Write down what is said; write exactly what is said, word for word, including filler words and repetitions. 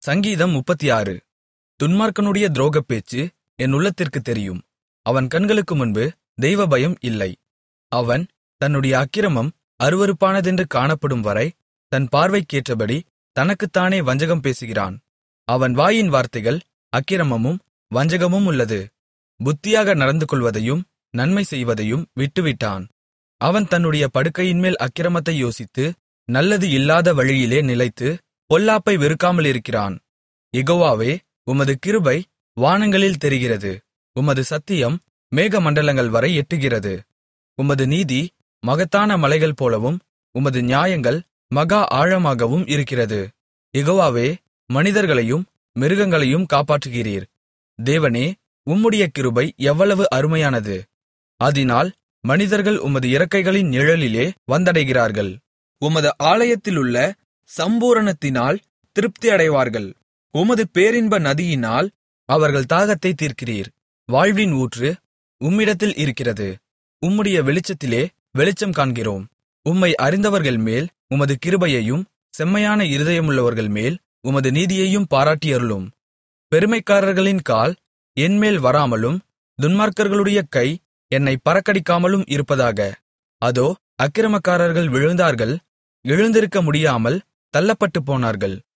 சங்கீதம் முப்பத்தாறு. துன்மார்க்கனுடைய துரோகப்பேச்சு என் உள்ளத்திற்குத் தெரியும். அவன் கண்களுக்கு முன்பு தெய்வபயம் இல்லை. அவன் தன்னுடைய அக்கிரமம் அருவருப்பானதென்று காணப்படும்வரை தன் பார்வைக்கேற்றபடி தனக்குத்தானே வஞ்சகம் பேசுகிறான். அவன் வாயின் வார்த்தைகள் அக்கிரமமும் வஞ்சகமும் உள்ளது. புத்தியாக நடந்துகொள்வதையும் நன்மை செய்வதையும் விட்டுவிட்டான். அவன் தன்னுடைய படுக்கையின்மேல் அக்கிரமத்தை யோசித்து நல்லது இல்லாத வழியிலே நிலைத்து பொல்லாப்பை வெறுக்காமலிருக்கிறான். யெகோவாவே, உமது கிருபை வானங்களில் தெரிகிறது. உமது சத்தியம் மேகமண்டலங்கள் வரை எட்டுகிறது. உமது நீதி மகத்தான மலைகள் போலவும் உமது நியாயங்கள் மகா ஆழமாகவும் இருக்கிறது. யெகோவாவே, மனிதர்களையும் மிருகங்களையும் காப்பாற்றுகிறீர். தேவனே, உம்முடைய கிருபை எவ்வளவு அருமையானது! அதினால் மனிதர்கள் உமது இறக்கைகளின் நிழலிலே வந்தடைகிறார்கள். உமது ஆலயத்திலுள்ள சம்பூரணத்தினால் திருப்தியடைவார்கள். உமது பேரின்ப நதியினால் அவர்கள் தாகத்தைத் தீர்க்கிறீர். வாழ்வின் ஊற்று உம்மிடத்தில் இருக்கிறது. உம்முடைய வெளிச்சத்திலே வெளிச்சம் காண்கிறோம். உம்மை அறிந்தவர்கள்மேல் உமது கிருபையையும் செம்மையான இருதயமுள்ளவர்கள் மேல் உமது நீதியையும் பாராட்டியருளும். பெருமைக்காரர்களின் கால் என்மேல் வராமலும் துன்மார்க்கர்களுடைய கை என்னைப் பறக்கடிக்காமலும் இருப்பதாக. அதோ, அக்கிரமக்காரர்கள் விழுந்தார்கள், எழுந்திருக்க முடியாமல் தள்ளப்பட்டுப் போனார்கள்.